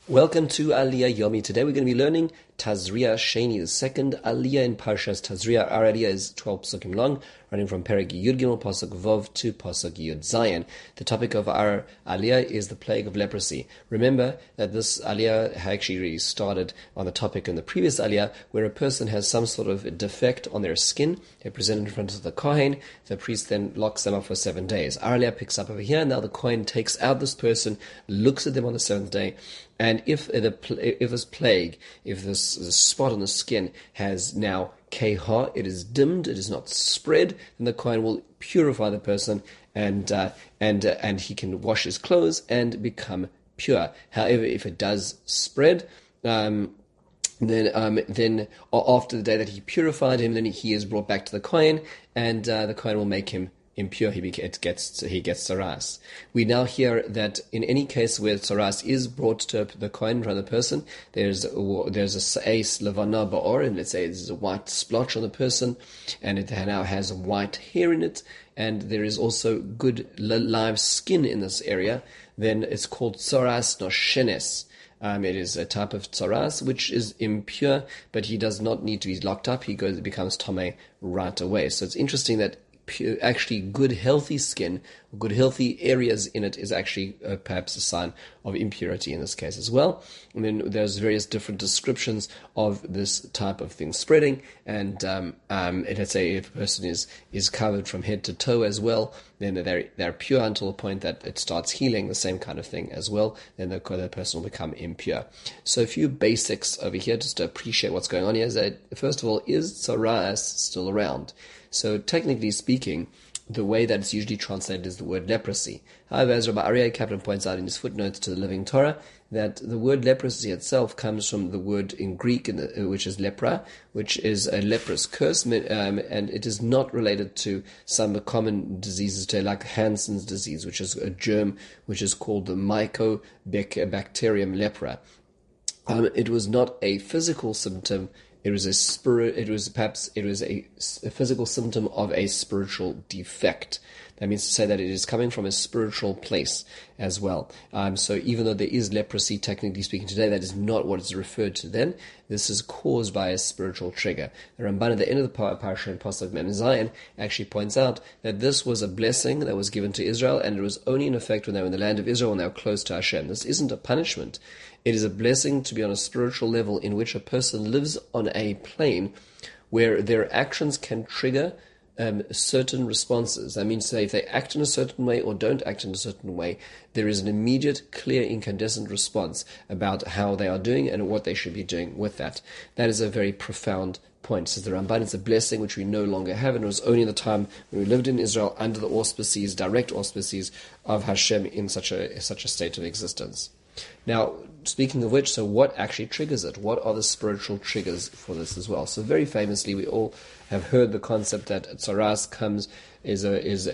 Welcome to Aliyah Yomi. Today we're going to be learning Tazria Sheni, the second Aliyah in Parshas Tazria. Our Aliyah is 12 Psukim long, running from Perek Yud Gimel Pasuk Vov to Pasuk Yud Zayin. The topic of our Aliyah is the plague of leprosy. Remember that this Aliyah actually really started on the topic in the previous Aliyah, where a person has some sort of defect on their skin. They present in front of the Kohen. The priest then locks them up for 7 days. Our Aliyah picks up over here. Now the Kohen takes out this person, looks at them on the 7th day, and if this plague, if this spot on the skin has now keha, it is dimmed, it is not spread, then the Kohen will purify the person, and he can wash his clothes and become pure. However, if it does spread, then after the day that he purified him, then he is brought back to the Kohen, and the Kohen will make him impure. He gets tsaras. We now hear that in any case where tsaras is brought to the Kohen from the person, there's a seis levana ba'or, and let's say there's a white splotch on the person, and it now has white hair in it, and there is also good live skin in this area. Then it's called tsaras noshenes. It is a type of tsaras which is impure, but he does not need to be locked up. He becomes tameh right away. So it's interesting that actually good healthy skin, good healthy areas in it is actually perhaps a sign of impurity in this case as well. And then there's various different descriptions of this type of thing spreading, and let's say if a person is covered from head to toe as well, then they're pure until the point that it starts healing, the same kind of thing as well, then the person will become impure. So a few basics over here just to appreciate what's going on here is that, first of all, is tsaras still around? So technically speaking, the way that it's usually translated is the word leprosy. However, as Rabbi Aryeh Kaplan points out in his footnotes to the Living Torah, that the word leprosy itself comes from the word in Greek, which is lepra, which is a leprous curse, and it is not related to some common diseases today, like Hansen's disease, which is a germ which is called the Mycobacterium lepra. It was not a physical symptom. It was a physical symptom of a spiritual defect. That means to say that it is coming from a spiritual place as well. So even though there is leprosy, technically speaking today, that is not what is referred to then. This is caused by a spiritual trigger. The Ramban at the end of the parasha in Pasuk Mem Zayin actually points out that this was a blessing that was given to Israel, and it was only in effect when they were in the land of Israel, when they were close to Hashem. This isn't a punishment. It is a blessing to be on a spiritual level in which a person lives on a plane where their actions can trigger certain responses. That means that if they act in a certain way or don't act in a certain way, there is an immediate, clear, incandescent response about how they are doing and what they should be doing with that. That is a very profound point. Says the Ramban, it's a blessing which we no longer have, and it was only in the time when we lived in Israel under the auspices, direct auspices of Hashem in such a state of existence. Now, speaking of which, so what actually triggers it? What are the spiritual triggers for this as well? So very famously, we all have heard the concept that tsaras comes is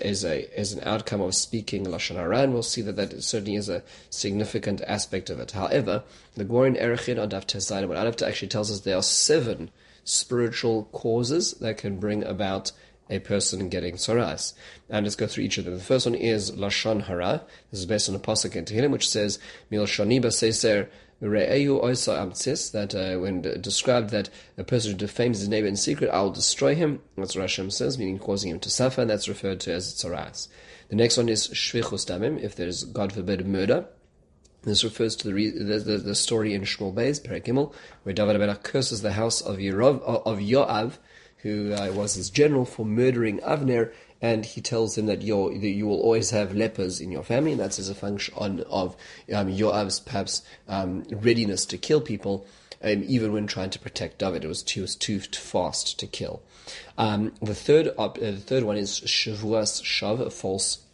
an outcome of speaking Lashon Hara, and we'll see that certainly is a significant aspect of it. However, the Gemara in Erechin on Daf Tezayin Amud Aleph actually tells us there are 7 spiritual causes that can bring about a person getting tsaras. And let's go through each of them. The first one is Lashon Hara. This is based on a pasuk in Tehillim, which says, Mil shani b'seiser re'eyu oisa amtsis, that when described that a person who defames his neighbor in secret, I will destroy him. That's what Hashem says, meaning causing him to suffer, and that's referred to as tsaras. The next one is Shvichus Damim, if there is, God forbid, murder. This refers to the story in Shmuel Beis, Perek Gimel, where David HaMelech curses the house of Yoav, who was his general, for murdering Avner, and he tells him that you will always have lepers in your family, and that's as a function of Yoav's perhaps readiness to kill people, even when trying to protect David. He was too fast to kill. The third one is Shavuas Shav, a false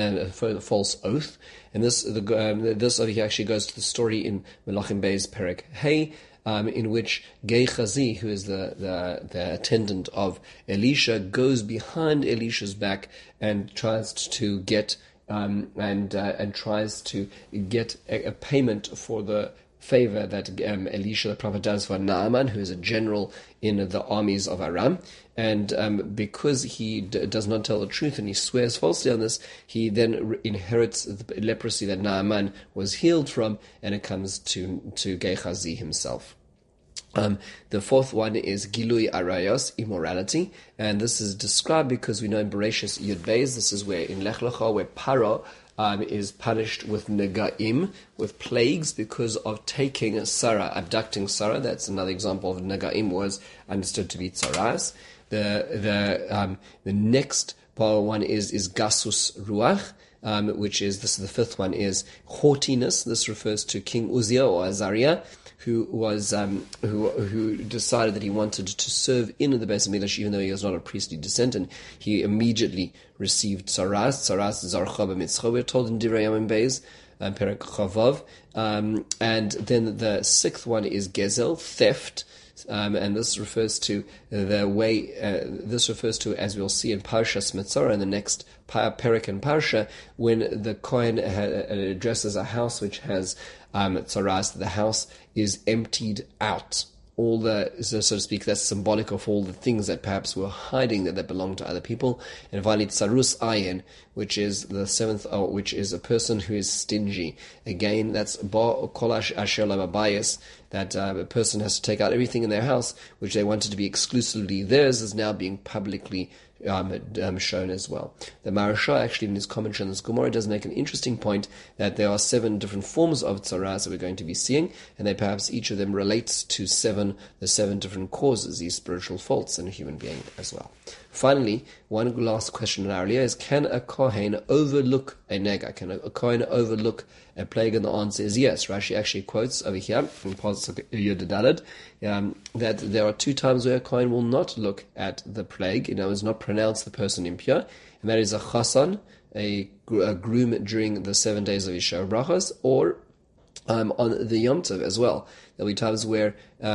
oath, and this over here actually goes to the story in Melachim Beis Perek Hey, in which Gehazi, who is the attendant of Elisha, goes behind Elisha's back and tries to get a payment for the favor that Elisha the prophet does for Naaman, who is a general in the armies of Aram. And because he does not tell the truth and he swears falsely on this, he then inherits the leprosy that Naaman was healed from, and it comes to Gehazi himself. The fourth one is Gilui Arayos, immorality, and this is described because we know in Bereshis Yud Beis, this is where in Lech Lecha, where Paro is punished with Negaim, with plagues, because of taking Sarah, abducting Sarah. That's another example of Negaim was understood to be Tsaras. The next one is Gasus Ruach, which is, this is the fifth one, is haughtiness. This refers to King Uzziah or Azariah, who was who decided that he wanted to serve in the Beis Hamikdash, even though he was not a priestly descendant. He immediately received Tsaras. Tsaras Zarcha b'mitzcha, we're told in Divrei Yamim Beis, Perek Chavav. And then the sixth one is Gezel, theft. And this refers to the way, as we'll see in Parshas Metzora, in the next Perek and Parsha, when the Kohen addresses a house which has tzaras, the house is emptied out. All the, so to speak, that's symbolic of all the things that perhaps were hiding that belonged to other people. And finally, tsarus ayin, which is the seventh, which is a person who is stingy. Again, that's ba kolash asher lababayis, that a person has to take out everything in their house which they wanted to be exclusively theirs is now being publicly shown as well. The Maharsha, actually, in his commentary on this Gemara, does make an interesting point that there are 7 different forms of tzaras that we're going to be seeing, and they perhaps each of them relates to the 7 different causes, these spiritual faults in a human being as well. Finally, one last question in our earlier is, can a Kohen overlook a nega? Can a Kohen overlook a plague? And the answer is yes. Rashi actually quotes over here in Pasuk Yud Daled that there are 2 times where a Kohen will not look at the plague, is not pronounce the person impure, and that is a chasan, a groom during the 7 days of Yishav Brachos, or on the Yom Tov as well. There'll be times where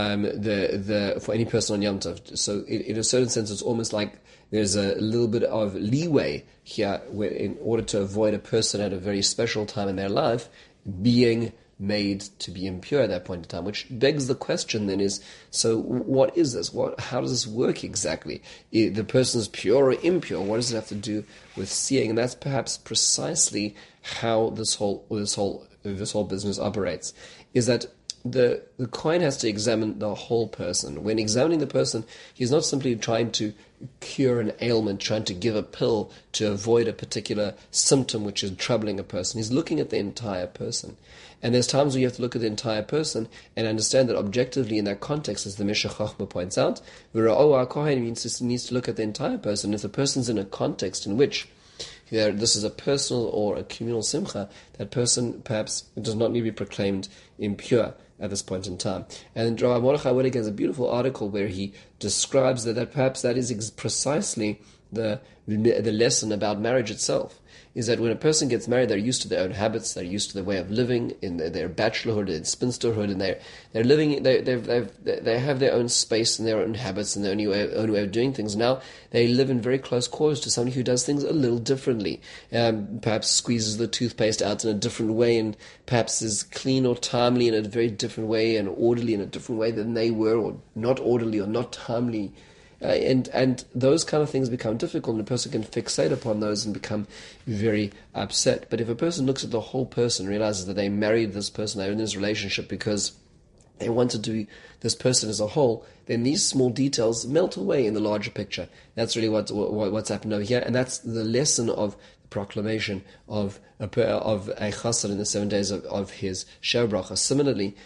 for any person on Yom Tov. So in a certain sense, it's almost like there's a little bit of leeway here, where in order to avoid a person at a very special time in their life being made to be impure at that point in time, which begs the question then is, so what is this? How does this work exactly? The person is pure or impure? What does it have to do with seeing? And that's perhaps precisely how this whole business operates, is that the Kohen has to examine the whole person. When examining the person, he's not simply trying to cure an ailment, trying to give a pill to avoid a particular symptom which is troubling a person. He's looking at the entire person. And there's times where you have to look at the entire person and understand that objectively in that context, as the Meshech Chochmah points out, V'ra'o Kohen needs to look at the entire person. If the person's in a context in which this is a personal or a communal simcha, that person perhaps does not need to be proclaimed impure at this point in time. And Rav Mordechai Wediger has a beautiful article where he describes that perhaps that is precisely the lesson about marriage itself, is that when a person gets married, they're used to their own habits, they're used to their way of living in their bachelorhood and spinsterhood, and they're living, they have their own space and their own habits and their own way of doing things. Now they live in very close quarters to somebody who does things a little differently, perhaps squeezes the toothpaste out in a different way, and perhaps is clean or timely in a very different way, and orderly in a different way than they were, or not orderly or not timely. And those kind of things become difficult, and a person can fixate upon those and become very upset. But if a person looks at the whole person, realizes that they married this person, they're in this relationship because they wanted to be this person as a whole, then these small details melt away in the larger picture. That's really what's happened over here, and that's the lesson of the proclamation of a chassan in the 7 days of his Sheva Bracha. Similarly,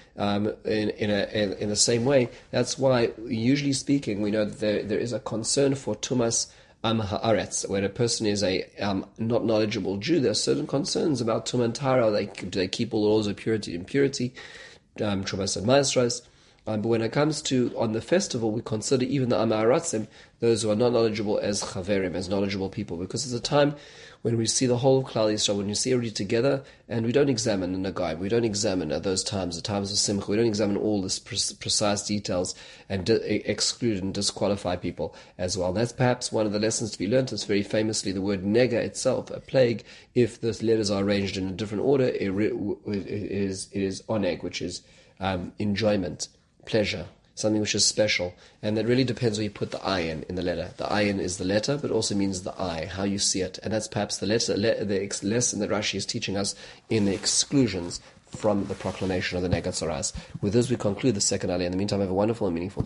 in the same way, that's why, usually speaking, we know that there is a concern for tumas am haaretz. When a person is a not knowledgeable Jew, there are certain concerns about tumah and tara. Do they keep all the laws of purity and impurity, trumas and maestros? But when it comes to, on the festival, we consider even the am haaretzim, those who are not knowledgeable, as chaverim, as knowledgeable people, because it's a time when we see the whole of Klal Yisrael, when we see everybody together, and we don't examine the Nagaim, we don't examine at those times, the times of Simcha, we don't examine all the precise details and exclude and disqualify people as well. And that's perhaps one of the lessons to be learned. It's very famously the word nega itself, a plague. If the letters are arranged in a different order, it is oneg, which is enjoyment, pleasure, something which is special. And that really depends where you put the ayin in the letter. The ayin is the letter, but also means the eye, how you see it. And that's perhaps the lesson that Rashi is teaching us in the exclusions from the proclamation of the Negatzoras. With this, we conclude the second aliyah. In the meantime, have a wonderful and meaningful day.